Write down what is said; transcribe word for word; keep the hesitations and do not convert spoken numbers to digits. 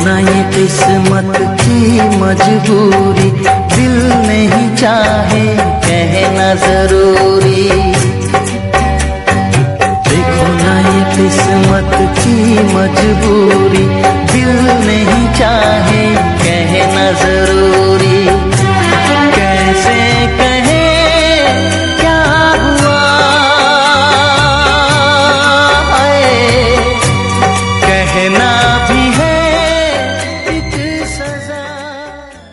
ना ये किस्मत की मजबूरी, दिल नहीं चाहे कहना जरूरी। देखो ना ये किस्मत की मजबूरी, दिल नहीं चाहे कहना जरूरी।